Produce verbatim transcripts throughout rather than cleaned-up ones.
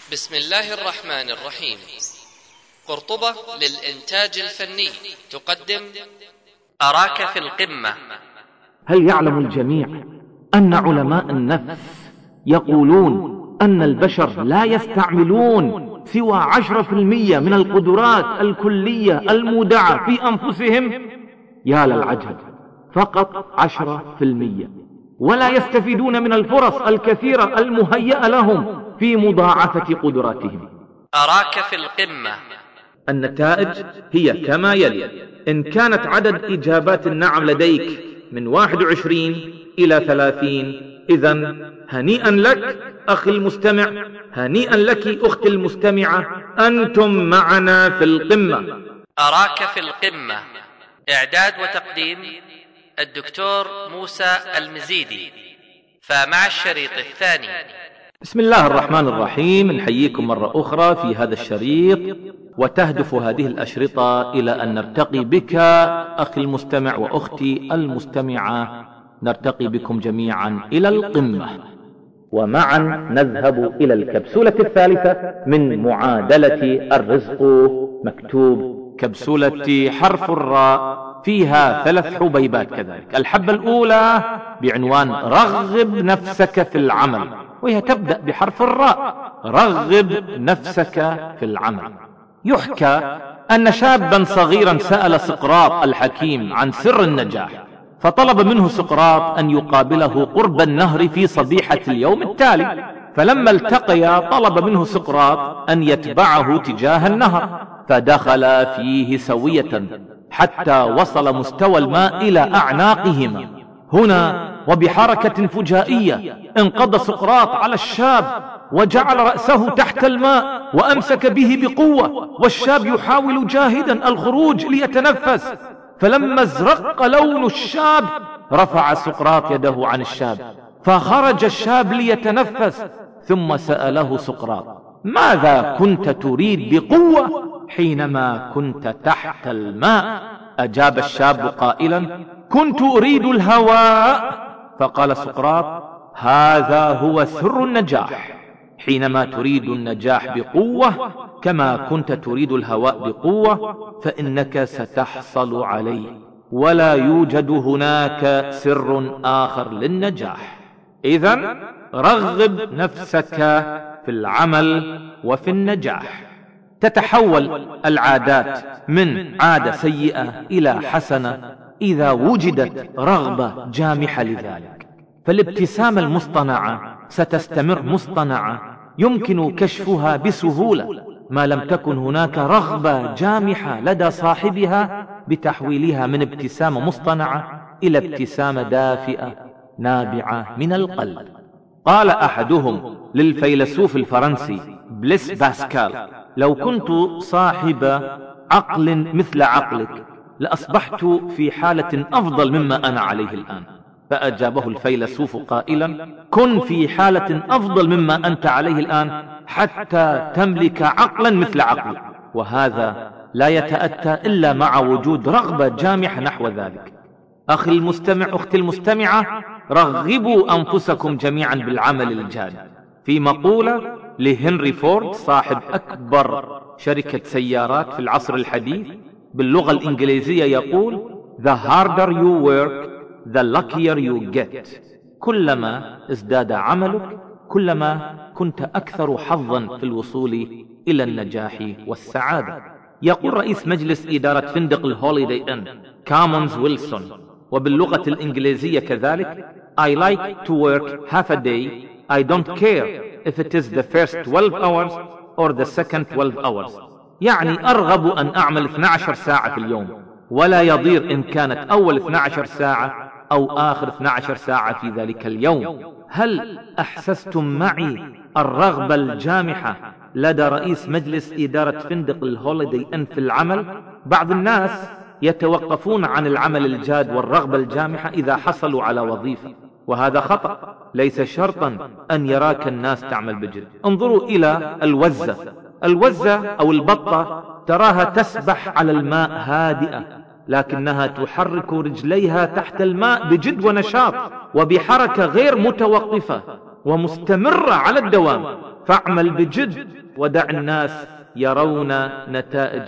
بسم الله الرحمن الرحيم. قرطبة للإنتاج الفني تقدم أراك في القمة. هل يعلم الجميع أن علماء النفس يقولون أن البشر لا يستعملون سوى عشرة في المية من القدرات الكلية المودعة في أنفسهم؟ يا للعجب، فقط عشرة في المية، ولا يستفيدون من الفرص الكثيرة المهيئة لهم في مضاعفة قدراتهم. أراك في القمة. النتائج هي كما يلي: إن كانت عدد إجابات النعم لديك من واحد وعشرين إلى ثلاثين، إذن هنيئا لك أخي المستمع، هنيئا لك أختي المستمعة، أنتم معنا في القمة. أراك في القمة. إعداد وتقديم الدكتور موسى المزيدي. فمع الشريط الثاني. بسم الله الرحمن الرحيم. نحييكم مرة أخرى في هذا الشريط، وتهدف هذه الأشرطة إلى أن نرتقي بك أخي المستمع وأختي المستمعة، نرتقي بكم جميعا إلى القمة، ومعا نذهب إلى الكبسولة الثالثة من معادلة الرزق. مكتوب كبسولة حرف الراء، فيها ثلاث حبيبات كذلك. الحبة الأولى بعنوان رغب نفسك في العمل، وهي تبدأ بحرف الراء، رغب نفسك في العمل. يحكى أن شابا صغيرا سأل سقراط الحكيم عن سر النجاح، فطلب منه سقراط أن يقابله قرب النهر في صبيحة اليوم التالي. فلما التقيا طلب منه سقراط أن يتبعه تجاه النهر، فدخل فيه سوية حتى وصل مستوى الماء إلى أعناقهما. هنا وبحركة فجائية انقض سقراط على الشاب وجعل رأسه تحت الماء وأمسك به بقوة، والشاب يحاول جاهدا الخروج ليتنفس. فلما ازرق لون الشاب رفع سقراط يده عن الشاب، فخرج الشاب ليتنفس. ثم سأله سقراط: ماذا كنت تريد بقوة حينما كنت تحت الماء؟ أجاب الشاب قائلا: كنت أريد الهواء. فقال سقراط: هذا هو سر النجاح، حينما تريد النجاح بقوة كما كنت تريد الهواء بقوة فإنك ستحصل عليه، ولا يوجد هناك سر آخر للنجاح. إذن رغب نفسك في العمل وفي النجاح. تتحول العادات من عادة سيئة إلى حسنة إذا وجدت رغبة جامحة لذلك. فالابتسامة المصطنعة ستستمر مصطنعة، يمكن كشفها بسهولة ما لم تكن هناك رغبة جامحة لدى صاحبها بتحويلها من ابتسامة مصطنعة إلى ابتسامة دافئة نابعة من القلب. قال أحدهم للفيلسوف الفرنسي بليس باسكال: لو كنت صاحب عقل مثل عقلك لأصبحت في حالة أفضل مما أنا عليه الآن. فأجابه الفيلسوف قائلا: كن في حالة أفضل مما أنت عليه الآن حتى تملك عقلا مثل عقلك، وهذا لا يتأتى إلا مع وجود رغبة جامحة نحو ذلك. أخي المستمع، أختي المستمعة، رغبوا أنفسكم جميعا بالعمل الجاد. في مقولة لهنري فورد صاحب أكبر شركة سيارات في العصر الحديث باللغة الإنجليزية يقول: The harder you work, the luckier you get. كلما ازداد عملك كلما كنت أكثر حظا في الوصول إلى النجاح والسعادة. يقول رئيس مجلس إدارة فندق الهوليداي إن كامونز ويلسون، وباللغة الإنجليزية كذلك: I like to work half a day. I don't care if it is the first twelve hours or the second twelve hours. يعني أرغب أن أعمل اثنتي عشرة ساعة في اليوم، ولا يضير إن كانت أول اثنتي عشرة ساعة أو آخر اثنتي عشرة ساعة في ذلك اليوم. هل أحسستم معي الرغبة الجامحة لدى رئيس مجلس إدارة فندق الهوليداي إن في العمل؟ بعض الناس يتوقفون عن العمل الجاد والرغبة الجامحة إذا حصلوا على وظيفة، وهذا خطأ. ليس شرطا أن يراك الناس تعمل بجد. انظروا إلى الوزة. الوزة أو البطة تراها تسبح على الماء هادئة، لكنها تحرك رجليها تحت الماء بجد ونشاط وبحركة غير متوقفة ومستمرة على الدوام. فاعمل بجد ودع الناس يرون نتائج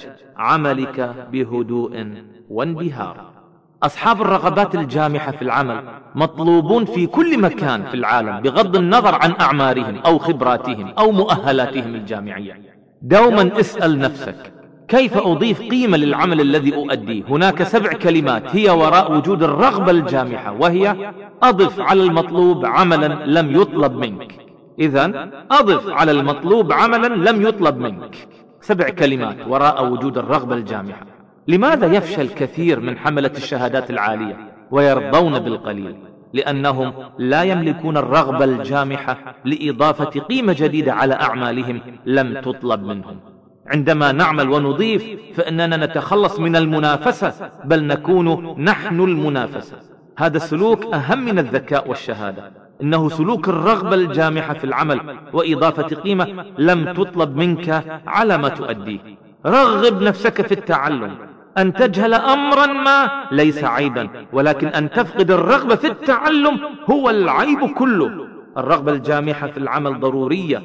عملك بهدوء وانبهار. أصحاب الرغبات الجامحة في العمل مطلوبون في كل مكان في العالم بغض النظر عن أعمارهم أو خبراتهم أو مؤهلاتهم الجامعية. دوما اسأل نفسك: كيف أضيف قيمة للعمل الذي أؤديه؟ هناك سبع كلمات هي وراء وجود الرغبة الجامحة، وهي: أضف على المطلوب عملا لم يطلب منك. إذن أضف على المطلوب عملا لم يطلب منك. سبع كلمات وراء وجود الرغبة الجامحة. لماذا يفشل كثير من حملة الشهادات العالية ويرضون بالقليل؟ لأنهم لا يملكون الرغبة الجامحة لإضافة قيمة جديدة على أعمالهم لم تطلب منهم. عندما نعمل ونضيف فإننا نتخلص من المنافسة، بل نكون نحن المنافسة. هذا السلوك أهم من الذكاء والشهادة، إنه سلوك الرغبة الجامحة في العمل وإضافة قيمة لم تطلب منك على ما تؤديه. رغب نفسك في التعلم. أن تجهل أمرا ما ليس عيبا، ولكن أن تفقد الرغبة في التعلم هو العيب كله. الرغبة الجامحة في العمل ضرورية.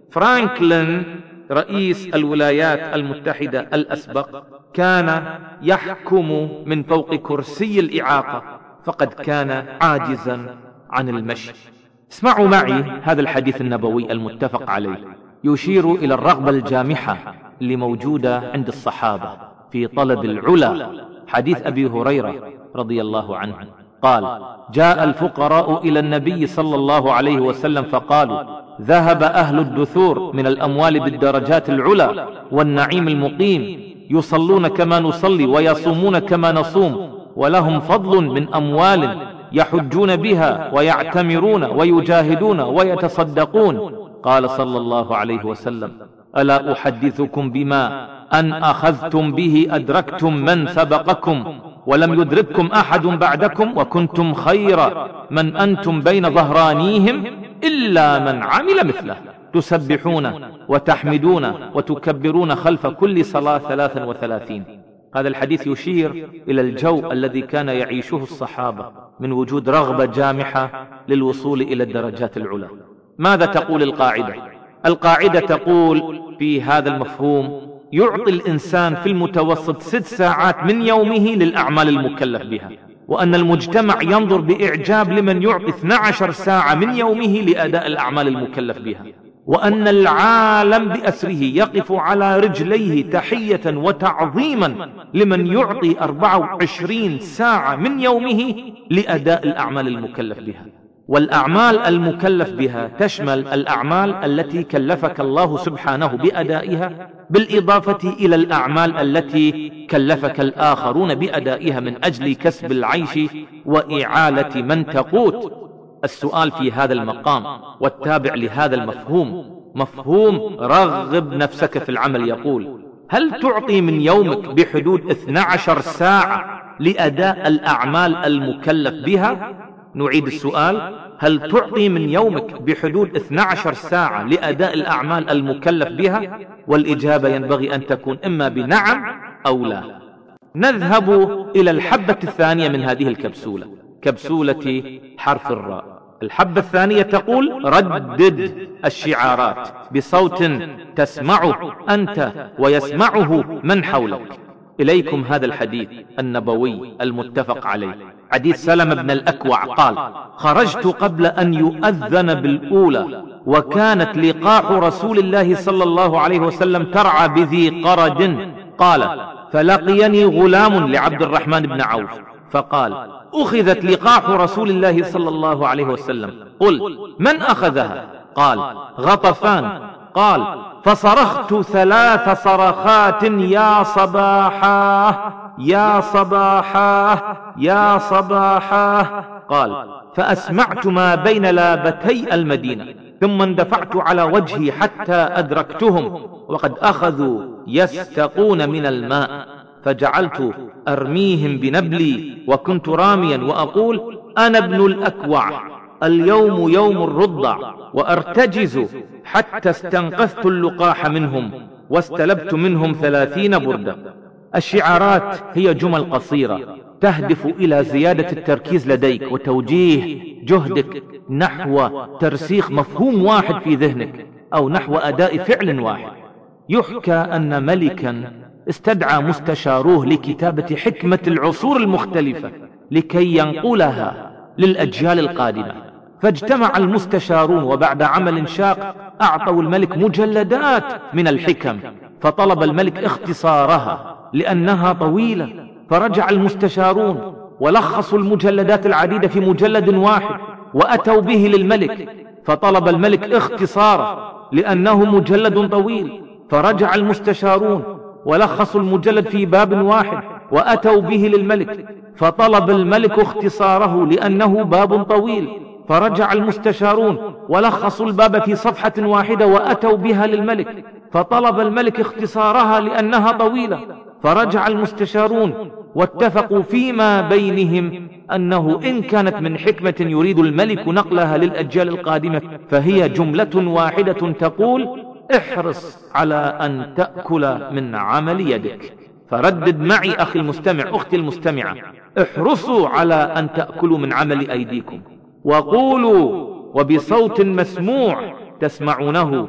فرانكلين رئيس الولايات المتحدة الأسبق كان يحكم من فوق كرسي الإعاقة، فقد كان عاجزا عن المشي. اسمعوا معي هذا الحديث النبوي المتفق عليه، يشير إلى الرغبة الجامحة اللي موجودة عند الصحابة في طلب العلا. حديث أبي هريرة رضي الله عنه قال: جاء الفقراء إلى النبي صلى الله عليه وسلم فقالوا: ذهب أهل الدثور من الأموال بالدرجات العلا والنعيم المقيم، يصلون كما نصلي ويصومون كما نصوم، ولهم فضل من أموال يحجون بها ويعتمرون ويجاهدون ويتصدقون. قال صلى الله عليه وسلم: ألا أحدثكم بما أن أخذتم به أدركتم من سبقكم ولم يدرككم أحد بعدكم، وكنتم خير من أنتم بين ظهرانيهم إلا من عمل مثله، تسبحون وتحمدون وتكبرون خلف كل صلاة ثلاثا وثلاثين. هذا الحديث يشير إلى الجو الذي كان يعيشه الصحابة من وجود رغبة جامحة للوصول إلى الدرجات العلى. ماذا تقول القاعدة؟ القاعدة تقول في هذا المفهوم: يعطي الإنسان في المتوسط ست ساعات من يومه للأعمال المكلف بها، وأن المجتمع ينظر بإعجاب لمن يعطي اثنتي عشرة ساعة من يومه لأداء الأعمال المكلف بها، وأن العالم بأسره يقف على رجليه تحية وتعظيما لمن يعطي أربعة وعشرين ساعة من يومه لأداء الأعمال المكلف بها. والأعمال المكلف بها تشمل الأعمال التي كلفك الله سبحانه بأدائها، بالإضافة إلى الأعمال التي كلفك الآخرون بأدائها من أجل كسب العيش وإعالة من تقوت. السؤال في هذا المقام والتابع لهذا المفهوم، مفهوم رغب نفسك في العمل، يقول: هل تعطي من يومك بحدود اثنتي عشرة ساعة لأداء الأعمال المكلف بها؟ نعيد السؤال: هل تعطي من يومك بحدود اثنتي عشرة ساعة لأداء الأعمال المكلف بها؟ والإجابة ينبغي أن تكون إما بنعم أو لا. نذهب إلى الحبة الثانية من هذه الكبسولة، كبسولة حرف الراء. الحبة الثانية تقول: ردد الشعارات بصوت تسمعه أنت ويسمعه من حولك. إليكم هذا الحديث النبوي المتفق عليه، حديث سلمة بن الأكوع قال: خرجت قبل أن يؤذن بالأولى، وكانت لقاح رسول الله صلى الله عليه وسلم ترعى بذي قرد. قال: فلقيني غلام لعبد الرحمن بن عوف فقال: أخذت لقاح رسول الله صلى الله عليه وسلم. قل: من أخذها؟ قال: غطفان. قال: فصرخت ثلاث صرخات: يا صباحا يا صباحا يا صباحا. قال: فأسمعت ما بين لابتي المدينة، ثم اندفعت على وجهي حتى أدركتهم وقد أخذوا يستقون من الماء، فجعلت أرميهم بنبلي، وكنت راميا وأقول: أنا ابن الأكوع، اليوم يوم الرضع، وأرتجز حتى استنقذت اللقاح منهم واستلبت منهم ثلاثين بردة. الشعارات هي جمل قصيرة تهدف إلى زيادة التركيز لديك وتوجيه جهدك نحو ترسيخ مفهوم واحد في ذهنك. أو نحو أداء فعل واحد. يحكى أن ملكا استدعى مستشاروه لكتابة حكمة العصور المختلفة لكي ينقلها للأجيال القادمة، فاجتمع المستشارون وبعد عمل شاق أعطوا الملك مجلدات من الحكم، فطلب الملك اختصارها لأنها طويلة، فرجع المستشارون ولخصوا المجلدات العديدة في مجلد واحد وأتوا به للملك، فطلب الملك اختصاره لأنه مجلد طويل، فرجع المستشارون ولخصوا المجلد في باب واحد وأتوا به للملك، فطلب الملك اختصاره لأنه باب طويل، فرجع المستشارون ولخصوا الباب في صفحة واحدة وأتوا بها للملك، فطلب الملك اختصارها لأنها طويلة، فرجع المستشارون واتفقوا فيما بينهم أنه إن كانت من حكمة يريد الملك نقلها للأجيال القادمة فهي جملة واحدة تقول: احرص على أن تأكل من عمل يدك. فردد معي أخي المستمع، أختي المستمعة، احرصوا على أن تأكلوا من عمل أيديكم، وقولوا وبصوت مسموع تسمعونه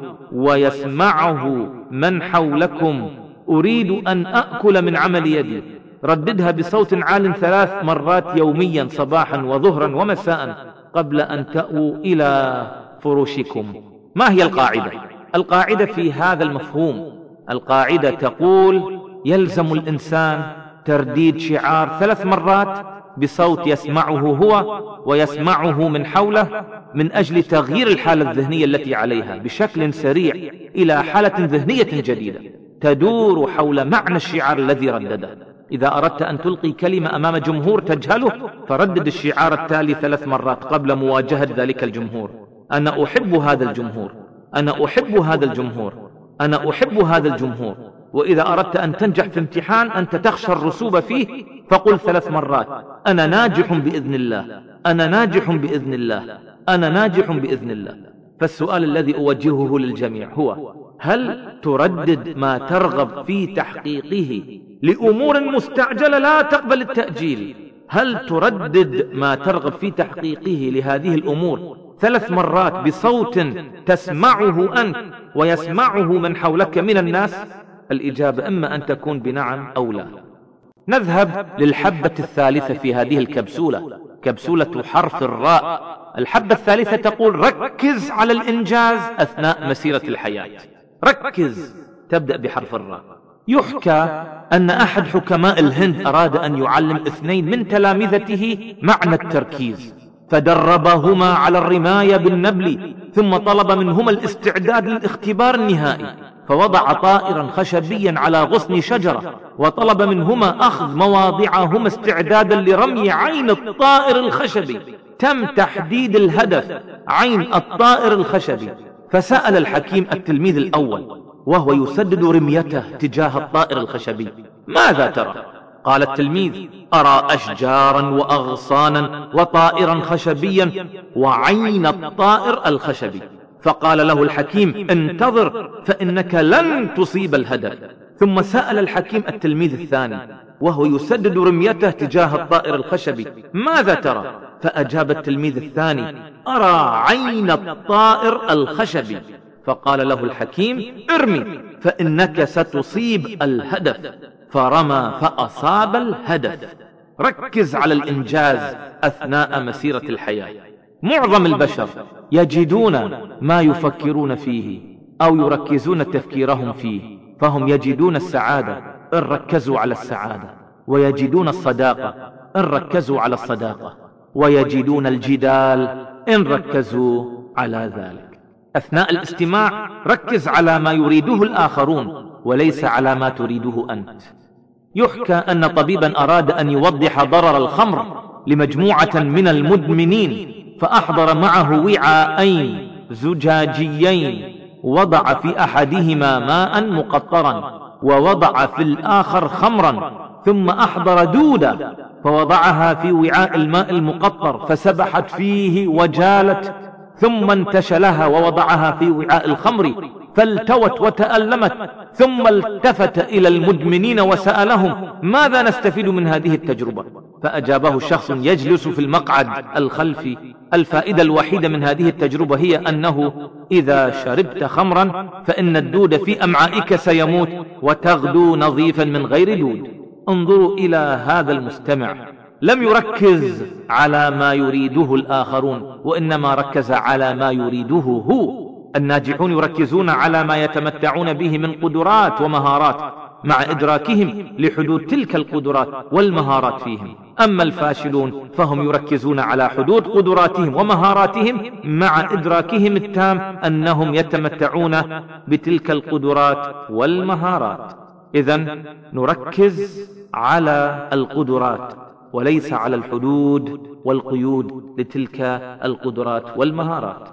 ويسمعه من حولكم: أريد أن أأكل من عمل يدي. رددها بصوت عال ثلاث مرات يوميا صباحا وظهرا ومساء قبل أن تأووا إلى فرشكم. ما هي القاعدة؟ القاعدة في هذا المفهوم، القاعدة تقول: يلزم الإنسان ترديد شعار ثلاث مرات بصوت يسمعه هو ويسمعه من حوله، من أجل تغيير الحالة الذهنية التي عليها بشكل سريع إلى حالة ذهنية جديدة تدور حول معنى الشعار الذي ردده. إذا أردت أن تلقي كلمة أمام جمهور تجهله، فردد الشعار التالي ثلاث مرات قبل مواجهة ذلك الجمهور: أنا أحب هذا الجمهور، أنا أحب هذا الجمهور، أنا أحب هذا الجمهور. وإذا أردت أن تنجح في امتحان أنت تخشى الرسوب فيه، فقل ثلاث مرات: أنا ناجح بإذن الله، أنا ناجح بإذن الله، أنا ناجح بإذن الله. فالسؤال الذي أوجهه للجميع هو: هل تردد ما ترغب في تحقيقه لأمور مستعجلة لا تقبل التأجيل؟ هل تردد ما ترغب في تحقيقه لهذه الأمور ثلاث مرات بصوت تسمعه أنت ويسمعه من حولك من الناس؟ الإجابة إما أن تكون بنعم أو لا. نذهب للحبة الثالثة في هذه الكبسولة، كبسولة حرف الراء. الحبة الثالثة تقول: ركز على الإنجاز أثناء مسيرة الحياة. ركز، تبدأ بحرف الراء. يحكى أن أحد حكماء الهند أراد أن يعلم اثنين من تلامذته معنى التركيز، فدربهما على الرماية بالنبل، ثم طلب منهما الاستعداد للاختبار النهائي، فوضع طائرا خشبيا على غصن شجرة، وطلب منهما أخذ مواضعهما استعدادا لرمي عين الطائر الخشبي. تم تحديد الهدف، عين الطائر الخشبي. فسأل الحكيم التلميذ الأول وهو يسدد رميته تجاه الطائر الخشبي: ماذا ترى؟ قال التلميذ: أرى أشجارا وأغصانا وطائرا خشبيا وعين الطائر الخشبي. فقال له الحكيم: انتظر فإنك لن تصيب الهدف. ثم سأل الحكيم التلميذ الثاني وهو يسدد رميته تجاه الطائر الخشبي: ماذا ترى؟ فأجاب التلميذ الثاني: أرى عين الطائر الخشبي. فقال له الحكيم: ارمي فإنك ستصيب الهدف. فرمى فأصاب الهدف. ركز على الإنجاز أثناء مسيرة الحياة. معظم البشر يجدون ما يفكرون فيه أو يركزون تفكيرهم فيه، فهم يجدون السعادة إن ركزوا على السعادة، ويجدون الصداقة إن ركزوا على الصداقة، ويجدون الجدال إن ركزوا على ذلك. أثناء الاستماع ركز على ما يريده الآخرون وليس على ما تريده أنت. يحكى أن طبيبا أراد أن يوضح ضرر الخمر لمجموعة من المدمنين، فأحضر معه وعاءين زجاجيين، وضع في أحدهما ماء مقطرا ووضع في الآخر خمرا، ثم أحضر دودة فوضعها في وعاء الماء المقطر فسبحت فيه وجالت، ثم انتشلها ووضعها في وعاء الخمر فالتوت وتألمت، ثم التفت إلى المدمنين وسألهم: ماذا نستفيد من هذه التجربة؟ فأجابه شخص يجلس في المقعد الخلفي: الفائدة الوحيدة من هذه التجربة هي أنه إذا شربت خمرا فإن الدود في أمعائك سيموت وتغدو نظيفا من غير دود. انظروا إلى هذا المستمع، لم يركز على ما يريده الآخرون، وإنما ركز على ما يريده هو. الناجحون يركزون على ما يتمتعون به من قدرات ومهارات مع إدراكهم لحدود تلك القدرات والمهارات فيهم. أما الفاشلون فهم يركزون على حدود قدراتهم ومهاراتهم مع إدراكهم التام أنهم يتمتعون بتلك القدرات والمهارات. إذن نركز على القدرات وليس على الحدود والقيود لتلك القدرات والمهارات.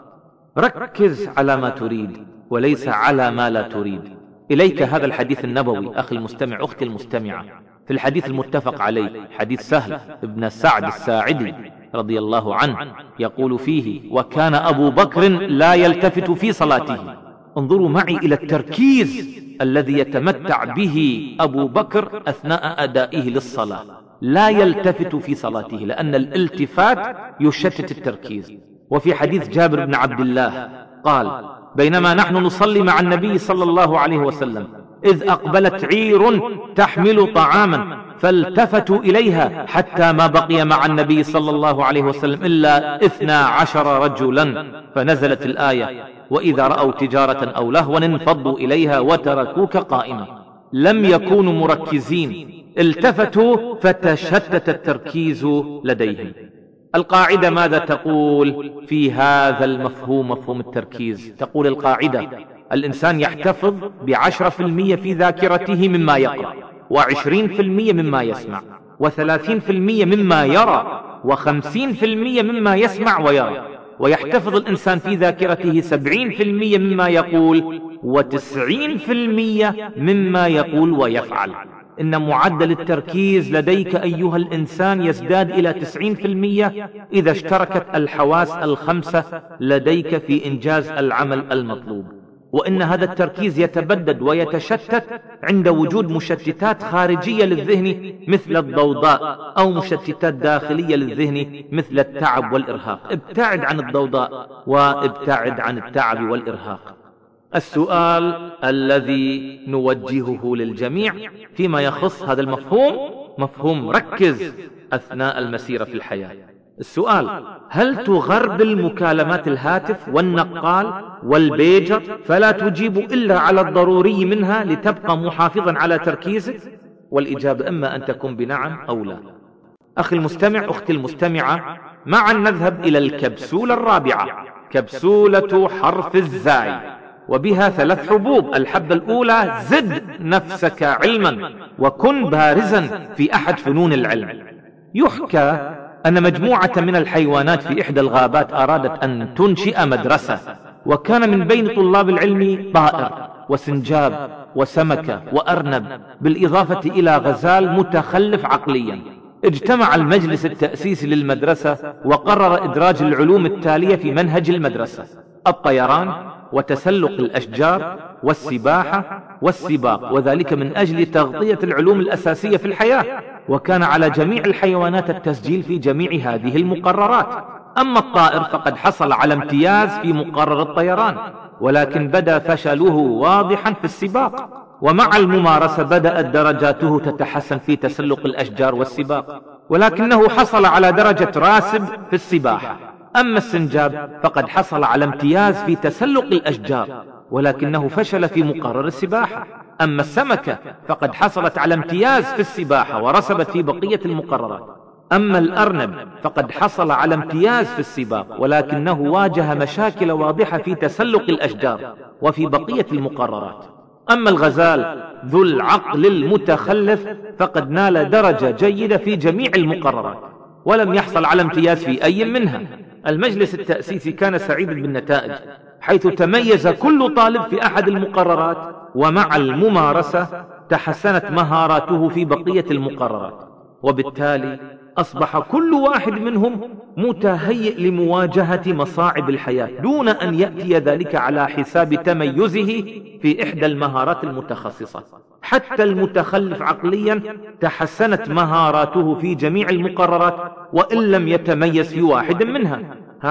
ركز على ما تريد وليس على ما لا تريد. إليك هذا الحديث النبوي أخي المستمع أختي المستمعة، في الحديث المتفق عليه، حديث سهل بن سعد الساعدي رضي الله عنه، يقول فيه: وكان أبو بكر لا يلتفت في صلاته. انظروا معي إلى التركيز الذي يتمتع به أبو بكر أثناء أدائه للصلاة. لا يلتفت في صلاته لأن الالتفات يشتت التركيز. وفي حديث جابر بن عبد الله قال: بينما نحن نصلي مع النبي صلى الله عليه وسلم إذ أقبلت عير تحمل طعاما فالتفتوا إليها حتى ما بقي مع النبي صلى الله عليه وسلم إلا اثنا عشر رجلا، فنزلت الآية: وإذا رأوا تجارة أو لهوا انفضوا إليها وتركوك قائما. لم يكونوا مركزين، التفتوا فتشتت التركيز لديهم. القاعدة ماذا تقول في هذا المفهوم، مفهوم التركيز؟ تقول القاعدة: الإنسان يحتفظ بعشرة في المية في ذاكرته مما يقرأ، وعشرين في المية مما يسمع، وثلاثين في المية مما يرى، وخمسين في المية مما يسمع ويرى. ويحتفظ الإنسان في ذاكرته سبعين في المية مما يقول، وتسعين في المية مما يقول ويفعل. إن معدل التركيز لديك أيها الإنسان يزداد إلى تسعين في المية إذا اشتركت الحواس الخمسة لديك في إنجاز العمل المطلوب. وإن هذا التركيز يتبدد ويتشتت عند وجود مشتتات خارجية للذهن مثل الضوضاء، أو مشتتات داخلية للذهن مثل التعب والإرهاق. ابتعد عن الضوضاء وابتعد عن التعب والإرهاق. السؤال الذي نوجهه للجميع فيما يخص هذا المفهوم، مفهوم ركز أثناء المسيرة في الحياة. السؤال: هل تغربل مكالمات الهاتف والنقال والبيجر فلا تجيب إلا على الضروري منها لتبقى محافظا على تركيزك؟ والإجابة إما أن تكون بنعم أو لا. أخي المستمع أختي المستمعة، معا نذهب إلى الكبسولة الرابعة، كبسولة حرف الزاي، وبها ثلاث حبوب. الحبة الأولى: زد نفسك علما وكن بارزا في أحد فنون العلم. يحكى أن مجموعة من الحيوانات في إحدى الغابات أرادت أن تنشئ مدرسة، وكان من بين طلاب العلم طائر وسنجاب وسمكة وأرنب، بالإضافة إلى غزال متخلف عقليا. اجتمع المجلس التأسيسي للمدرسة وقرر إدراج العلوم التالية في منهج المدرسة: الطيران وتسلق الأشجار والسباحة والسباق، وذلك من أجل تغطية العلوم الأساسية في الحياة. وكان على جميع الحيوانات التسجيل في جميع هذه المقررات. أما الطائر فقد حصل على امتياز في مقرر الطيران، ولكن بدا فشله واضحا في السباق. ومع الممارسة بدأت درجاته تتحسن في تسلق الأشجار والسباق، ولكنه حصل على درجة راسب في السباحة. أما السنجاب فقد حصل على امتياز في تسلق الأشجار، ولكنه فشل في مقرر السباحة. أما السمكة فقد حصلت على امتياز في السباحة ورسبت في بقية المقررات. أما الأرنب فقد حصل على امتياز في السباق، ولكنه واجه مشاكل واضحة في تسلق الأشجار وفي بقية المقررات. أما الغزال ذو العقل المتخلف فقد نال درجة جيدة في جميع المقررات ولم يحصل على امتياز في أي منها. المجلس التأسيسي كان سعيدا بالنتائج، حيث تميز كل طالب في أحد المقررات، ومع الممارسة تحسنت مهاراته في بقية المقررات. وبالتالي أصبح كل واحد منهم متهيئ لمواجهة مصاعب الحياة دون أن يأتي ذلك على حساب تميزه في إحدى المهارات المتخصصة. حتى المتخلف عقليا تحسنت مهاراته في جميع المقررات وإن لم يتميز في واحد منها.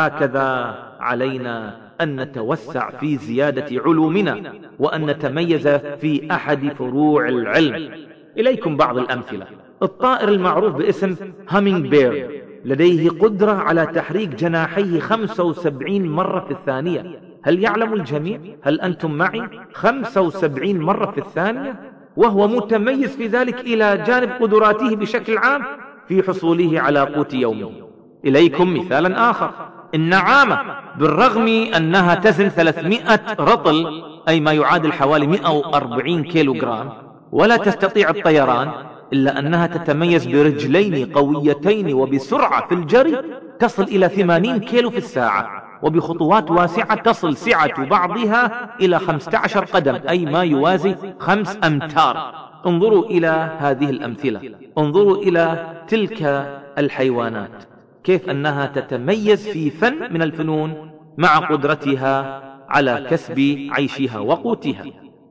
هكذا علينا أن نتوسع في زيادة علومنا وأن نتميز في أحد فروع العلم. إليكم بعض الأمثلة. الطائر المعروف باسم هامينج بير لديه قدرة على تحريك جناحيه خمسة وسبعين مرة في الثانية. هل يعلم الجميع؟ هل أنتم معي؟ خمسة وسبعين مرة في الثانية، وهو متميز في ذلك إلى جانب قدراته بشكل عام في حصوله على قوت يومه. إليكم مثالا آخر. النعامة بالرغم أنها تزن ثلاثمائة رطل أي ما يعادل حوالي مئة وأربعين كيلوغرام ولا تستطيع الطيران، إلا أنها تتميز برجلين قويتين وبسرعة في الجري تصل إلى ثمانين كيلو في الساعة، وبخطوات واسعة تصل سعة بعضها إلى خمسة عشر قدم أي ما يوازي خمس أمتار. انظروا إلى هذه الأمثلة، انظروا إلى تلك الحيوانات كيف أنها تتميز في فن من الفنون مع قدرتها على كسب عيشها وقوتها.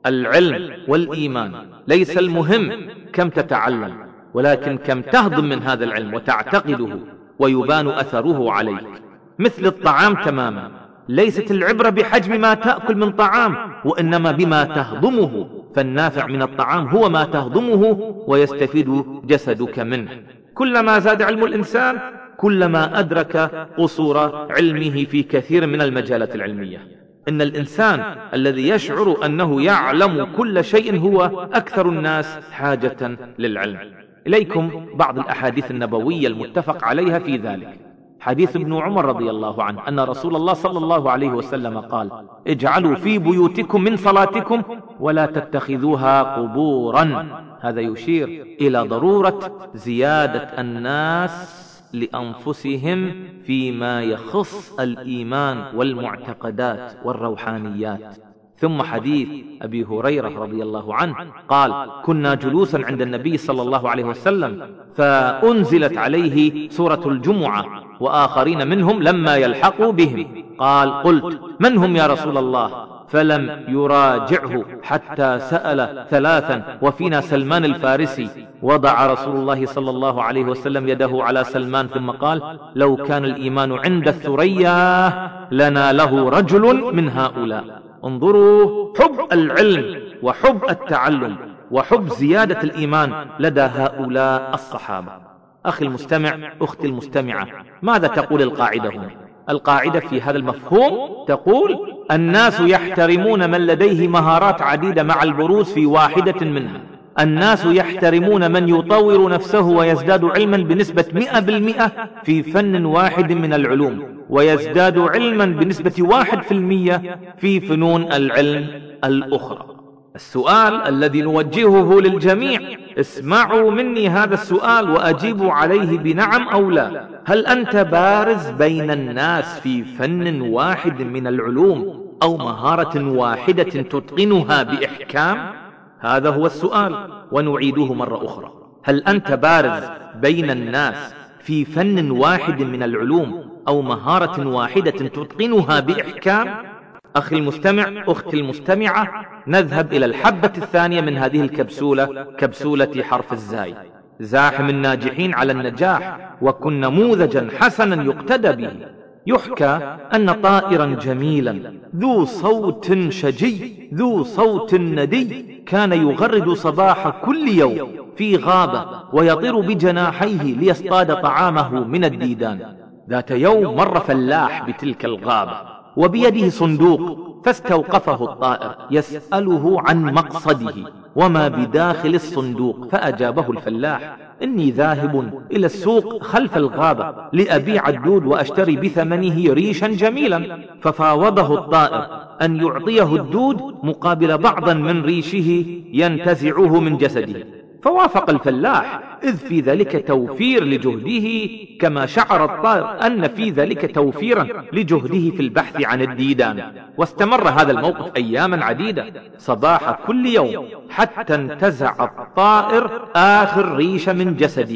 العلم والإيمان ليس المهم كم تتعلم، ولكن كم تهضم من هذا العلم وتعتقده ويبان أثره عليك. مثل الطعام تماما، ليست العبرة بحجم ما تأكل من طعام وإنما بما تهضمه، فالنافع من الطعام هو ما تهضمه ويستفيد جسدك منه. كلما زاد علم الإنسان كلما أدرك قصور علمه في كثير من المجالات العلمية. إن الإنسان الذي يشعر أنه يعلم كل شيء هو أكثر الناس حاجة للعلم. إليكم بعض الأحاديث النبوية المتفق عليها في ذلك. حديث ابن عمر رضي الله عنه أن رسول الله صلى الله عليه وسلم قال: اجعلوا في بيوتكم من صلاتكم ولا تتخذوها قبورا. هذا يشير إلى ضرورة زيادة الناس لأنفسهم فيما يخص الإيمان والمعتقدات والروحانيات. ثم حديث أبي هريرة رضي الله عنه قال: كنا جلوسا عند النبي صلى الله عليه وسلم فأنزلت عليه سورة الجمعة وآخرين منهم لما يلحقوا بهم. قال: قلت: من هم يا رسول الله؟ فلم يراجعه حتى سأل ثلاثا وفينا سلمان الفارسي. وضع رسول الله صلى الله عليه وسلم يده على سلمان ثم قال: لو كان الإيمان عند الثريا لنا له رجل من هؤلاء. انظروا حب العلم وحب التعلم وحب زيادة الإيمان لدى هؤلاء الصحابة. أخي المستمع، أختي المستمعة، ماذا تقول القاعدة هنا؟ القاعدة في هذا المفهوم تقول: الناس يحترمون من لديه مهارات عديدة مع البروز في واحدة منها. الناس يحترمون من يطور نفسه ويزداد علما بنسبة مئة بالمئة في فن واحد من العلوم، ويزداد علما بنسبة واحد في المئة في فنون العلم الأخرى. السؤال الذي نوجهه للجميع: اسمعوا مني هذا السؤال وأجيبوا عليه بنعم أو لا. هل أنت بارز بين الناس في فن واحد من العلوم أو مهارة واحدة تتقنها بإحكام؟ هذا هو السؤال ونعيده مرة أخرى. هل أنت بارز بين الناس في فن واحد من العلوم أو مهارة واحدة تتقنها بإحكام؟ أخي المستمع، أختي المستمعة، نذهب إلى الحبة الثانية من هذه الكبسولة، كبسولة حرف الزاي. زاحم الناجحين على النجاح وكن نموذجا حسنا يقتدى به. يحكى أن طائرا جميلا ذو صوت شجي ذو صوت ندي كان يغرد صباح كل يوم في غابة ويطير بجناحيه ليصطاد طعامه من الديدان. ذات يوم مر فلاح بتلك الغابة وبيده صندوق، فاستوقفه الطائر يسأله عن مقصده وما بداخل الصندوق. فأجابه الفلاح: إني ذاهب إلى السوق خلف الغابة لأبيع الدود وأشتري بثمنه ريشا جميلا. ففاوضه الطائر أن يعطيه الدود مقابل بعضا من ريشه ينتزعه من جسده، فوافق الفلاح، إذ في ذلك توفير لجهده، كما شعر الطائر أن في ذلك توفيرا لجهده في البحث عن الديدان. واستمر هذا الموقف أياما عديدة صباح كل يوم حتى انتزع الطائر آخر ريش من جسده.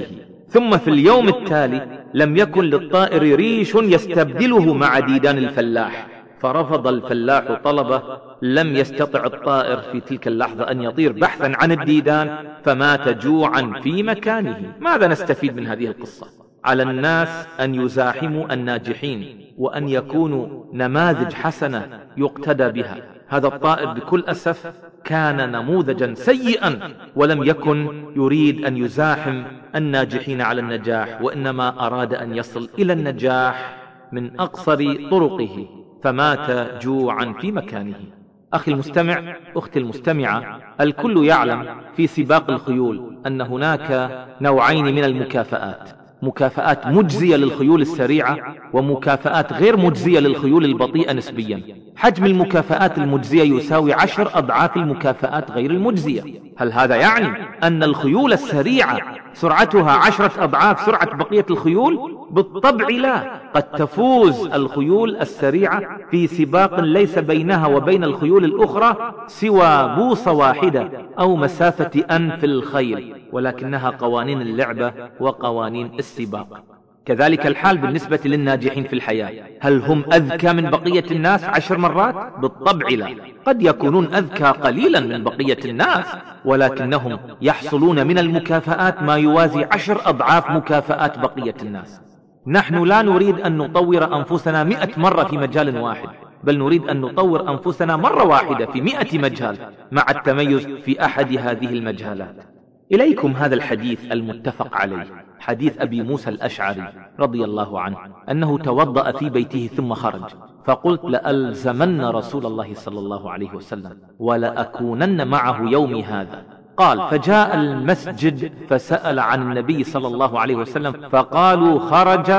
ثم في اليوم التالي لم يكن للطائر ريش يستبدله مع ديدان الفلاح، فرفض الفلاح طلبه، لم يستطع الطائر في تلك اللحظة أن يطير بحثا عن الديدان، فمات جوعا في مكانه. ماذا نستفيد من هذه القصة؟ على الناس أن يزاحموا الناجحين وأن يكونوا نماذج حسنة يقتدى بها. هذا الطائر بكل أسف كان نموذجا سيئا، ولم يكن يريد أن يزاحم الناجحين على النجاح، وإنما أراد أن يصل إلى النجاح من أقصر طرقه، فمات جوعا في مكانه. أخي المستمع، أختي المستمعة، الكل يعلم في سباق الخيول أن هناك نوعين من المكافآت: مكافآت مجزية للخيول السريعة ومكافآت غير مجزية للخيول البطيئة نسبيا. حجم المكافآت المجزية يساوي عشر أضعاف المكافآت غير المجزية. هل هذا يعني أن الخيول السريعة سرعتها عشرة أضعاف سرعة بقية الخيول؟ بالطبع لا. قد تفوز الخيول السريعة في سباق ليس بينها وبين الخيول الأخرى سوى بوصة واحدة أو مسافة أنف الخيل، ولكنها قوانين اللعبة وقوانين السباق. كذلك الحال بالنسبة للناجحين في الحياة. هل هم أذكى من بقية الناس عشر مرات؟ بالطبع لا. قد يكونون أذكى قليلا من بقية الناس، ولكنهم يحصلون من المكافآت ما يوازي عشر أضعاف مكافآت بقية الناس. نحن لا نريد أن نطور أنفسنا مئة مرة في مجال واحد، بل نريد أن نطور أنفسنا مرة واحدة في مئة مجال مع التميز في أحد هذه المجالات. إليكم هذا الحديث المتفق عليه، حديث أبي موسى الأشعري رضي الله عنه أنه توضأ في بيته ثم خرج، فقلت: لألزمن رسول الله صلى الله عليه وسلم ولأكونن معه يومي هذا. قال: فجاء المسجد فسأل عن النبي صلى الله عليه وسلم، فقالوا: خرج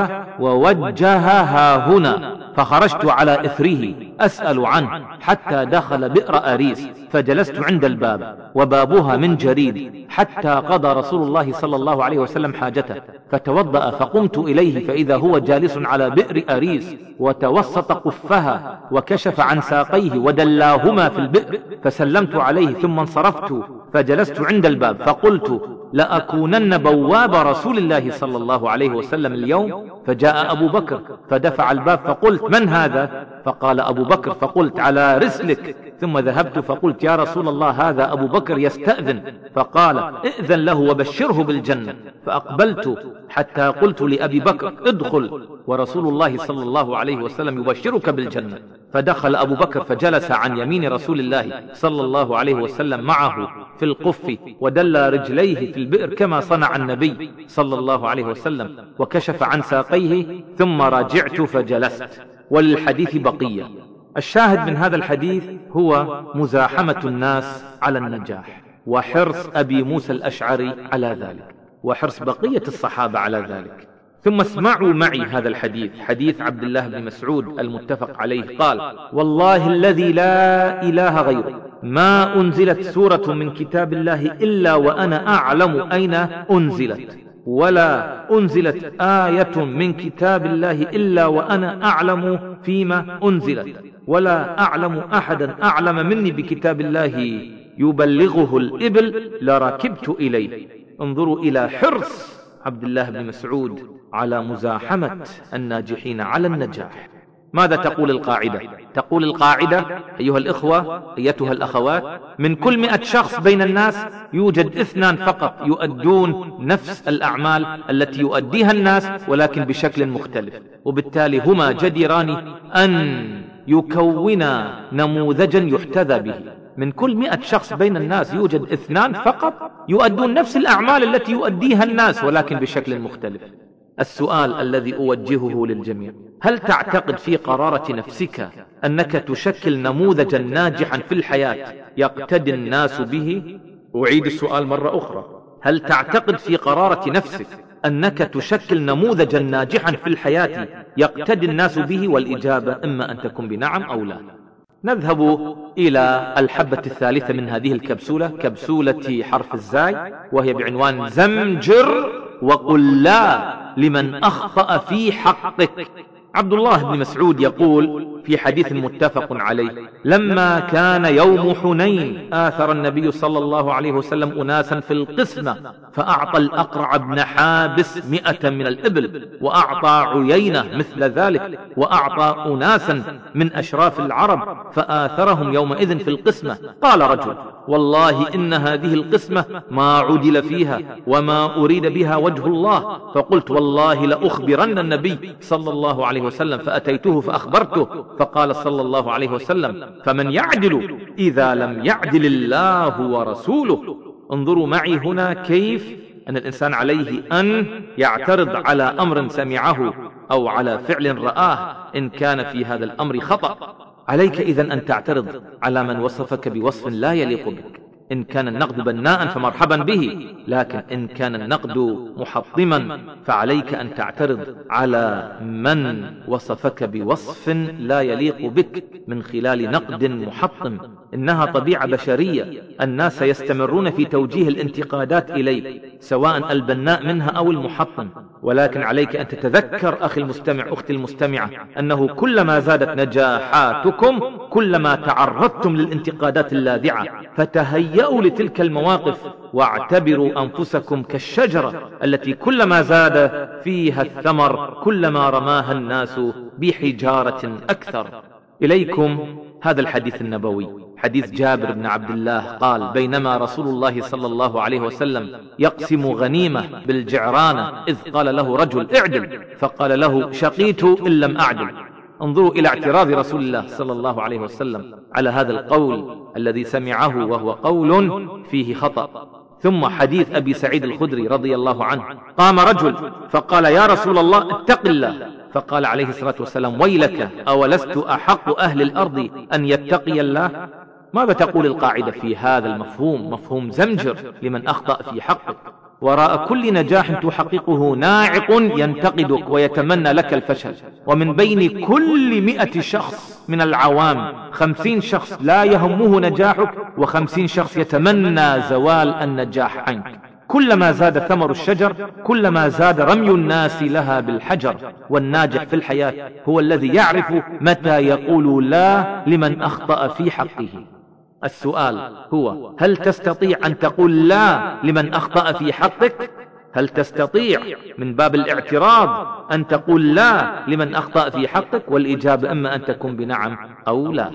ووجهها هنا. فخرجت على إثره أسأل عنه حتى دخل بئر أريس، فجلست عند الباب وبابها من جريد حتى قضى رسول الله صلى الله عليه وسلم حاجته، فتوضأ فقمت إليه فإذا هو جالس على بئر أريس وتوسط قفها وكشف عن ساقيه ودلاهما في البئر، فسلمت عليه ثم انصرفت فجلست عند الباب، فقلت: لأكونن بواب رسول الله صلى الله عليه وسلم اليوم. فجاء أبو بكر فدفع الباب، فقلت: من هذا؟ فقال: أبو بكر. فقلت: على رسلك. ثم ذهبت فقلت: يا رسول الله، هذا أبو بكر يستأذن. فقال: ائذن له وبشره بالجنة. فأقبلت حتى قلت لأبي بكر: ادخل ورسول الله صلى الله عليه وسلم يبشرك بالجنة. فدخل أبو بكر فجلس عن يمين رسول الله صلى الله عليه وسلم معه في القف، ودل رجليه في البئر كما صنع النبي صلى الله عليه وسلم، وكشف عن ساقيه، ثم رجعت فجلست. وللحديث بقية. الشاهد من هذا الحديث هو مزاحمة الناس على النجاح، وحرص أبي موسى الأشعري على ذلك، وحرص بقية الصحابة على ذلك. ثم اسمعوا معي هذا الحديث، حديث عبد الله بن مسعود المتفق عليه، قال: والله الذي لا إله غيره ما أنزلت سورة من كتاب الله إلا وأنا أعلم أين أنزلت، ولا أنزلت آية من كتاب الله إلا وأنا أعلم فيما أنزلت، ولا أعلم أحدا أعلم مني بكتاب الله يبلغه الإبل لركبت إليه. انظروا إلى حرص عبد الله بن مسعود على مزاحمة الناجحين على النجاح. ماذا تقول القاعدة؟ تقول القاعدة أيها الإخوة أيتها الأخوات: من كل مئة شخص بين الناس يوجد اثنان فقط يؤدون نفس الأعمال التي يؤديها الناس ولكن بشكل مختلف، وبالتالي هما جديران أن يكونا نموذجا يحتذى به. من كل مئة شخص بين الناس يوجد اثنان فقط يؤدون نفس الأعمال التي يؤديها الناس ولكن بشكل مختلف. السؤال الذي أوجهه للجميع: هل تعتقد في قرارة نفسك أنك تشكل نموذجا ناجحا في الحياة يقتدي الناس به؟ أعيد السؤال مرة أخرى: هل تعتقد في قرارة نفسك أنك تشكل نموذجا ناجحا في الحياة يقتدي الناس به؟ والإجابة إما أن تكون بنعم أو لا. نذهب إلى الحبة الثالثة من هذه الكبسولة، كبسولة حرف الزاي، وهي بعنوان: زمجر وقل لا لمن أخطأ في حقك. عبد الله بن مسعود يقول: في حديث متفق عليه: لما كان يوم حنين آثر النبي صلى الله عليه وسلم أناسا في القسمة، فأعطى الأقرع بن حابس مئة من الإبل، وأعطى عيينة مثل ذلك، وأعطى أناسا من أشراف العرب فآثرهم يومئذ في القسمة. قال رجل: والله إن هذه القسمة ما عدل فيها وما أريد بها وجه الله. فقلت: والله لأخبرن النبي صلى الله عليه وسلم، فأتيته فأخبرته، فقال صلى الله عليه وسلم: فمن يعدل إذا لم يعدل الله ورسوله؟ انظروا معي هنا كيف أن الإنسان عليه أن يعترض على أمر سمعه أو على فعل رآه إن كان في هذا الأمر خطأ. عليك إذن أن تعترض على من وصفك بوصف لا يليق بك. إن كان النقد بناء فمرحبا به، لكن إن كان النقد محطما فعليك أن تعترض على من وصفك بوصف لا يليق بك من خلال نقد محطم. إنها طبيعة بشرية، الناس يستمرون في توجيه الانتقادات إليك سواء البناء منها أو المحطم، ولكن عليك أن تتذكر أخي المستمع أختي المستمعة أنه كلما زادت نجاحاتكم كلما تعرضتم للانتقادات اللاذعة، فتهيئوا لتلك المواقف واعتبروا أنفسكم كالشجرة التي كلما زاد فيها الثمر كلما رماها الناس بحجارة أكثر. إليكم هذا الحديث النبوي، حديث جابر بن عبد الله قال: بينما رسول الله صلى الله عليه وسلم يقسم غنيمة بالجعرانة إذ قال له رجل: اعدل، فقال له: شقيت إن لم أعدل. انظروا إلى اعتراض رسول الله صلى الله عليه وسلم على هذا القول الذي سمعه وهو قول فيه خطأ. ثم حديث أبي سعيد الخدري رضي الله عنه: قام رجل فقال: يا رسول الله اتق الله، فقال عليه الصلاة والسلام: ويلك، أولست أحق أهل الأرض أن يتقي الله؟ ماذا تقول القاعدة في هذا المفهوم؟ مفهوم زمجر لمن أخطأ في حقك. وراء كل نجاح تحققه ناعق ينتقدك ويتمنى لك الفشل، ومن بين كل مئة شخص من العوام خمسين شخص لا يهمه نجاحك، وخمسين شخص يتمنى زوال النجاح عنك. كلما زاد ثمر الشجر كلما زاد رمي الناس لها بالحجر. والناجح في الحياة هو الذي يعرف متى يقول لا لمن أخطأ في حقه. السؤال هو: هل تستطيع أن تقول لا لمن أخطأ في حقك؟ هل تستطيع من باب الاعتراض أن تقول لا لمن أخطأ في حقك؟ والإجابة إما أن تكون بنعم أو لا.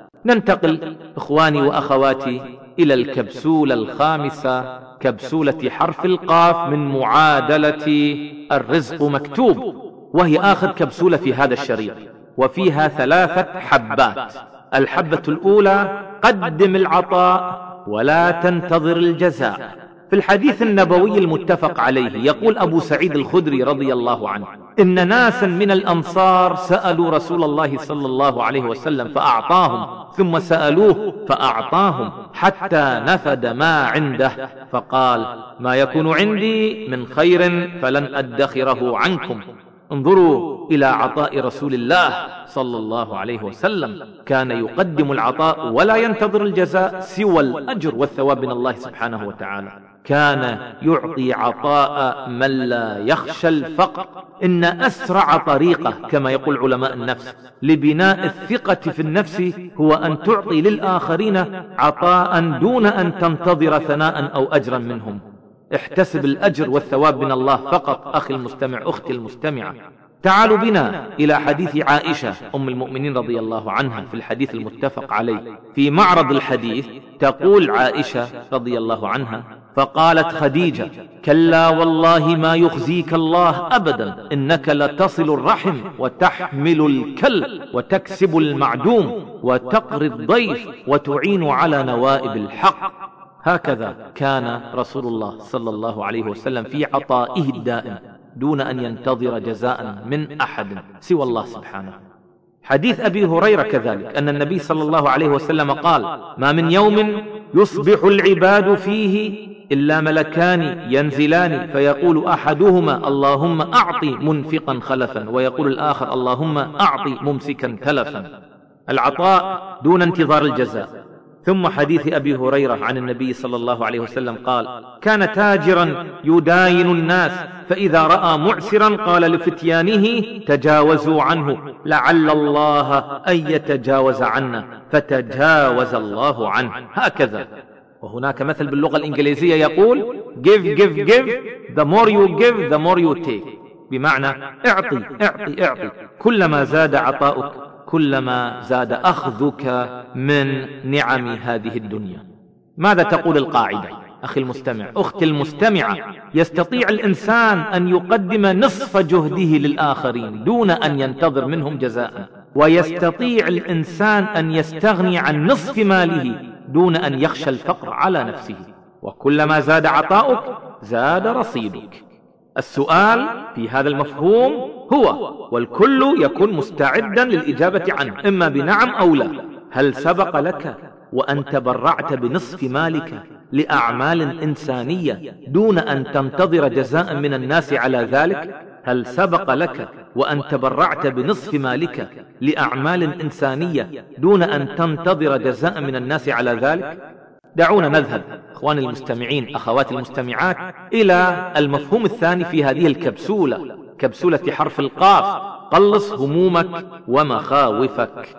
ننتقل إخواني وأخواتي إلى الكبسولة الخامسة، كبسولة حرف القاف من معادلة الرزق مكتوب، وهي آخر كبسولة في هذا الشريط، وفيها ثلاثة حبات. الحبة الأولى: قدم العطاء ولا تنتظر الجزاء. في الحديث النبوي المتفق عليه يقول أبو سعيد الخدري رضي الله عنه: إن ناسا من الأنصار سألوا رسول الله صلى الله عليه وسلم فأعطاهم، ثم سألوه فأعطاهم حتى نفد ما عنده، فقال: ما يكون عندي من خير فلن أدخره عنكم. انظروا إلى عطاء رسول الله صلى الله عليه وسلم، كان يقدم العطاء ولا ينتظر الجزاء سوى الأجر والثواب من الله سبحانه وتعالى. كان يعطي عطاء من لا يخشى الفقر. إن أسرع طريقة كما يقول علماء النفس لبناء الثقة في النفس هو أن تعطي للآخرين عطاء دون أن تنتظر ثناء أو أجرا منهم. احتسب الأجر والثواب من الله فقط أخي المستمع أختي المستمعة. تعالوا بنا إلى حديث عائشة أم المؤمنين رضي الله عنها في الحديث المتفق عليه. في معرض الحديث تقول عائشة رضي الله عنها: فقالت خديجة: كلا والله ما يخزيك الله أبدا، إنك لتصل الرحم وتحمل الكل وتكسب المعدوم وتقري الضيف وتعين على نوائب الحق. هكذا كان رسول الله صلى الله عليه وسلم في عطائه الدائم دون أن ينتظر جزاء من أحد سوى الله سبحانه. حديث أبي هريرة كذلك أن النبي صلى الله عليه وسلم قال: ما من يوم يصبح العباد فيه إلا ملكان ينزلان فيقول أحدهما اللهم أعطي منفقا خلفا، ويقول الآخر اللهم أعطي ممسكا تلفا. العطاء دون انتظار الجزاء. ثم حديث أبي هريرة عن النبي صلى الله عليه وسلم قال: كان تاجرا يداين الناس، فإذا رأى معسرا قال لفتيانه: تجاوزوا عنه لعل الله أن يتجاوز عنا، فتجاوز الله عنه. هكذا. وهناك مثل باللغة الإنجليزية يقول: give give give the more you give the more you take، بمعنى اعطي اعطي اعطي، كلما زاد عطاؤك كلما زاد أخذك من نعم هذه الدنيا. ماذا تقول القاعدة؟ أخي المستمع، أختي المستمعة، يستطيع الإنسان أن يقدم نصف جهده للآخرين دون أن ينتظر منهم جزاء، ويستطيع الإنسان أن يستغني عن نصف ماله دون أن يخشى الفقر على نفسه، وكلما زاد عطاؤك زاد رصيدك. السؤال في هذا المفهوم هو، والكل يكون مستعدا للإجابة عنه إما بنعم أو لا: هل سبق لك وأن تبرعت بنصف مالك لأعمال إنسانية دون أن تنتظر جزاء من الناس على ذلك؟ هل سبق لك وأن تبرعت بنصف مالك لأعمال إنسانية دون أن تنتظر جزاء من الناس على ذلك؟ دعونا نذهب اخواني المستمعين اخواتي المستمعات الى المفهوم الثاني في هذه الكبسولة، كبسولة حرف القاف: قلص همومك ومخاوفك.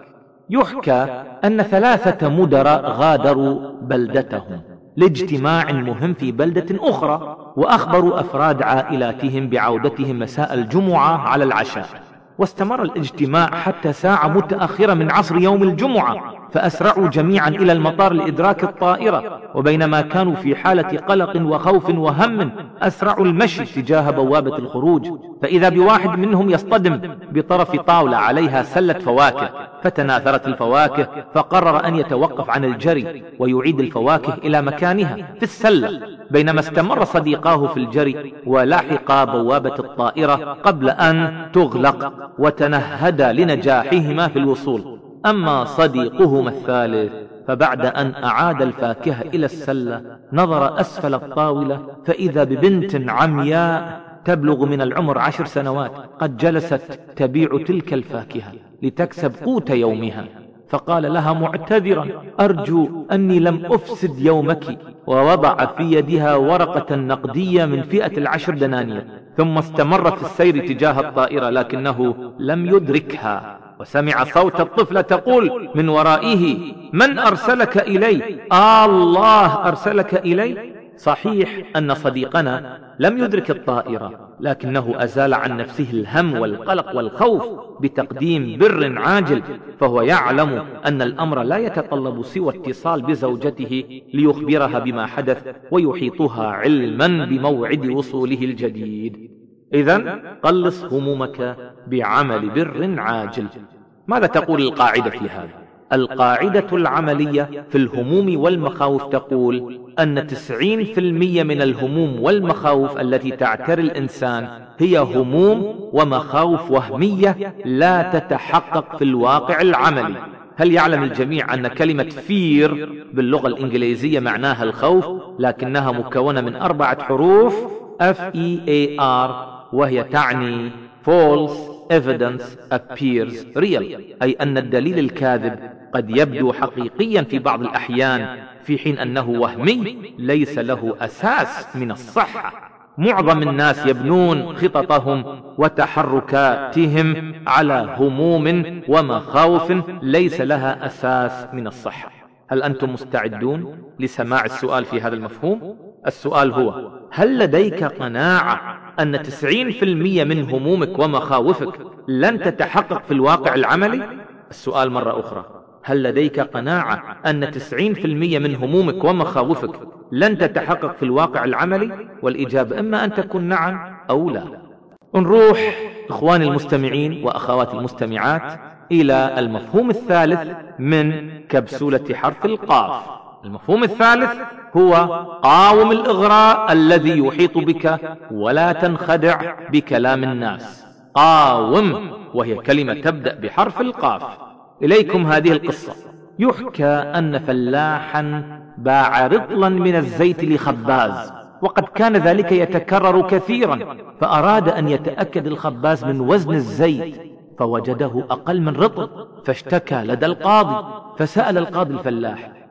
يحكى ان ثلاثة مدراء غادروا بلدتهم لاجتماع مهم في بلدة اخرى، واخبروا افراد عائلاتهم بعودتهم مساء الجمعة على العشاء، واستمر الاجتماع حتى ساعة متأخرة من عصر يوم الجمعة، فأسرعوا جميعا إلى المطار لإدراك الطائرة، وبينما كانوا في حالة قلق وخوف وهم أسرعوا المشي تجاه بوابة الخروج، فإذا بواحد منهم يصطدم بطرف طاولة عليها سلة فواكه، فتناثرت الفواكه، فقرر أن يتوقف عن الجري ويعيد الفواكه إلى مكانها في السلة، بينما استمر صديقاه في الجري ولحقا بوابة الطائرة قبل أن تغلق وتنهدا لنجاحهما في الوصول. أما صديقهما الثالث فبعد أن أعاد الفاكهة إلى السلة نظر أسفل الطاولة فإذا ببنت عمياء تبلغ من العمر عشر سنوات قد جلست تبيع تلك الفاكهة لتكسب قوت يومها، فقال لها معتذرا: أرجو أني لم أفسد يومك، ووضع في يدها ورقة نقدية من فئة العشر دنانير، ثم استمر في السير تجاه الطائرة لكنه لم يدركها، وسمع صوت الطفلة تقول من ورائه: من أرسلك إلي؟ آه الله أرسلك إلي. صحيح أن صديقنا لم يدرك الطائرة، لكنه أزال عن نفسه الهم والقلق والخوف بتقديم بر عاجل، فهو يعلم أن الأمر لا يتطلب سوى اتصال بزوجته ليخبرها بما حدث ويحيطها علما بموعد وصوله الجديد. إذن قلص همومك بعمل بر عاجل. ماذا تقول القاعدة في هذا؟ القاعدة العملية في الهموم والمخاوف تقول أن تسعين في المئة من الهموم والمخاوف التي تعتري الإنسان هي هموم ومخاوف وهمية لا تتحقق في الواقع العملي. هل يعلم الجميع أن كلمة fear باللغة الإنجليزية معناها الخوف، لكنها مكونة من أربعة حروف F E A R، وهي تعني false evidence appears real، أي أن الدليل الكاذب قد يبدو حقيقيا في بعض الأحيان في حين أنه وهمي ليس له أساس من الصحة. معظم الناس يبنون خططهم وتحركاتهم على هموم ومخاوف ليس لها أساس من الصحة. هل أنتم مستعدون لسماع السؤال في هذا المفهوم؟ السؤال هو: هل لديك قناعة أن تسعين في المئة من همومك ومخاوفك لن تتحقق في الواقع العملي؟ السؤال مرة أخرى: هل لديك قناعة أن تسعين في المئة من همومك ومخاوفك لن تتحقق في الواقع العملي؟ والإجابة إما أن تكون نعم أو لا. نروح إخواني المستمعين وأخواتي المستمعات إلى المفهوم الثالث من كبسولة حرف القاف. المفهوم الثالث هو قاوم الإغراء الذي يحيط بك ولا تنخدع بكلام الناس. قاوم، وهي كلمة تبدأ بحرف القاف. إليكم هذه القصة. يحكى أن فلاحا باع رطلا من الزيت لخباز، وقد كان ذلك يتكرر كثيرا، فأراد أن يتأكد الخباز من وزن الزيت فوجده أقل من رطل، فاشتكى لدى القاضي، فسأل القاضي الفلاح: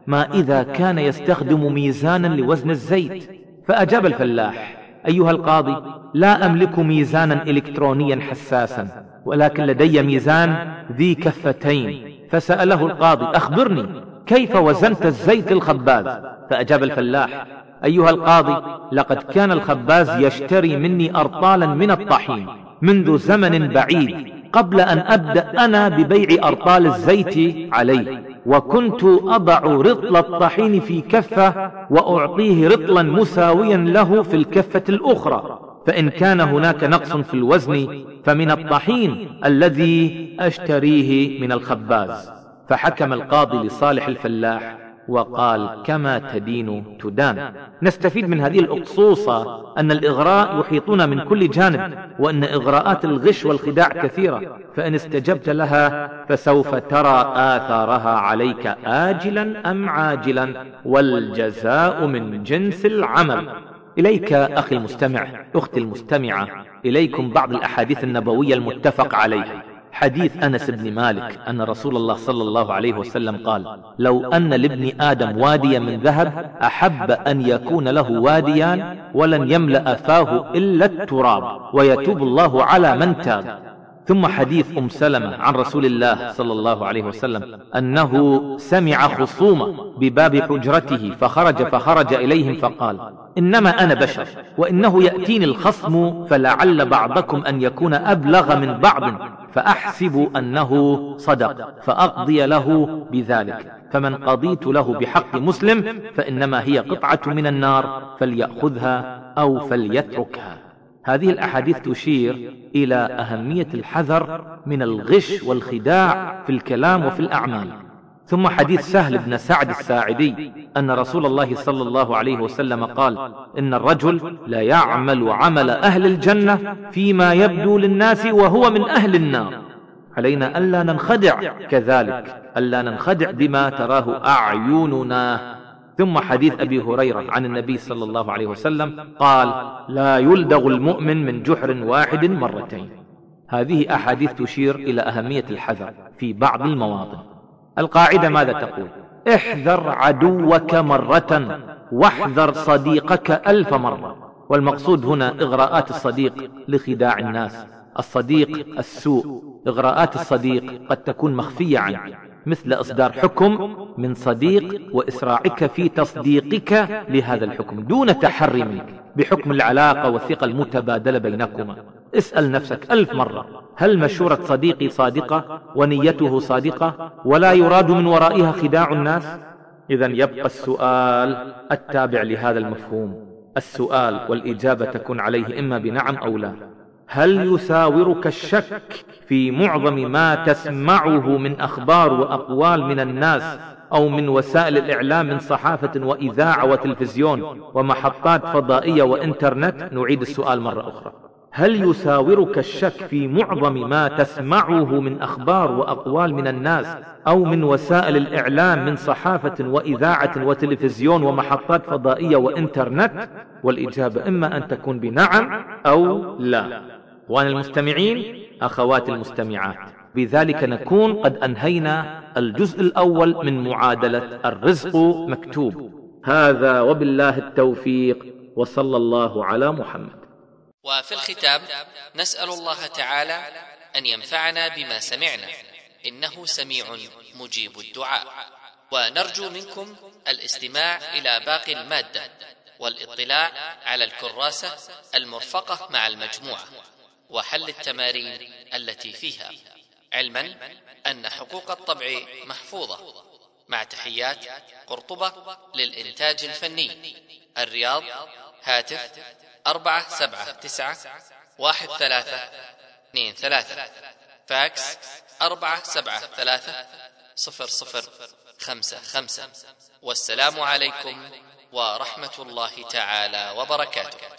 ما إذا كان يستخدم ميزانا لوزن الزيت؟ فأجاب الفلاح: أيها القاضي، لا أملك ميزانا إلكترونيا حساسا، ولكن لدي ميزان ذي كفتين. فسأله القاضي: أخبرني كيف وزنت الزيت الخباز؟ فأجاب الفلاح: أيها القاضي، لقد كان الخباز يشتري مني أرطالا من الطحين منذ زمن بعيد قبل أن أبدأ أنا ببيع أرطال الزيت عليه، وكنت أضع رطل الطحين في كفة وأعطيه رطلا مساويا له في الكفة الأخرى، فإن كان هناك نقص في الوزن فمن الطحين الذي أشتريه من الخباز. فحكم القاضي لصالح الفلاح وقال: كما تدين تدان. نستفيد من هذه الأقصوصة أن الإغراء يحيطون من كل جانب، وأن إغراءات الغش والخداع كثيرة، فإن استجبت لها فسوف ترى آثارها عليك آجلا أم عاجلا، والجزاء من جنس العمل. إليك أخي المستمع، أختي المستمعة، إليكم بعض الأحاديث النبوية المتفق عليها. حديث أنس بن مالك أن رسول الله صلى الله عليه وسلم قال: لو أن لابن آدم واديا من ذهب أحب أن يكون له واديان ولن يملأ فاه إلا التراب، ويتوب الله على من تاب. ثم حديث أم سلمة عن رسول الله صلى الله عليه وسلم أنه سمع خصومة بباب حجرته فخرج فخرج إليهم فقال: إنما أنا بشر، وإنه يأتيني الخصم فلعل بعضكم أن يكون أبلغ من بعض، فأحسب أنه صدق فأقضي له بذلك، فمن قضيت له بحق مسلم فإنما هي قطعة من النار فليأخذها أو فليتركها. هذه الأحاديث تشير إلى أهمية الحذر من الغش والخداع في الكلام وفي الأعمال. ثم حديث سهل بن سعد الساعدي أن رسول الله صلى الله عليه وسلم قال: إن الرجل لا يعمل عمل أهل الجنة فيما يبدو للناس وهو من أهل النار. علينا ألا ننخدع كذلك، ألا ننخدع بما تراه أعيننا. ثم حديث أبي هريرة عن النبي صلى الله عليه وسلم قال: لا يلدغ المؤمن من جحر واحد مرتين. هذه أحاديث تشير إلى أهمية الحذر في بعض المواطن. القاعدة ماذا تقول؟ احذر عدوك مرة واحذر صديقك ألف مرة. والمقصود هنا إغراءات الصديق لخداع الناس. الصديق السوء، إغراءات الصديق قد تكون مخفية عنه، مثل إصدار حكم من صديق وإسراعك في تصديقك لهذا الحكم دون تحري منك بحكم العلاقة والثقة المتبادلة بينكما. اسأل نفسك ألف مرة: هل مشورة صديقي صادقة ونيته صادقة ولا يراد من ورائها خداع الناس؟ إذن يبقى السؤال التابع لهذا المفهوم. السؤال والإجابة تكون عليه إما بنعم أو لا. هل يساورك الشك في معظم ما تسمعه من أخبار وأقوال من الناس أو من وسائل الإعلام من صحافة وإذاعة وتلفزيون ومحطات فضائية وإنترنت؟ نعيد السؤال مرة أخرى: هل يساورك الشك في معظم ما تسمعه من أخبار وأقوال من الناس أو من وسائل الإعلام من صحافة وإذاعة وتلفزيون ومحطات فضائية وإنترنت؟ والإجابة إما أن تكون بنعم أو لا. وأنا المستمعين، أخوات المستمعات، بذلك نكون قد أنهينا الجزء الأول من معادلة الرزق مكتوب. هذا وبالله التوفيق، وصلى الله على محمد. وفي الختام نسأل الله تعالى أن ينفعنا بما سمعنا، إنه سميع مجيب الدعاء. ونرجو منكم الاستماع إلى باقي المادة والاطلاع على الكراسة المرفقة مع المجموعة وحل التمارين التي فيها، علما أن حقوق الطبع محفوظة. مع تحيات قرطبة للإنتاج الفني، الرياض، هاتف أربعة سبعة تسعة واحد ثلاثة اثنين ثلاثة، فاكس أربعة سبعة ثلاثة صفر صفر خمسة خمسة. والسلام عليكم ورحمة الله تعالى وبركاته.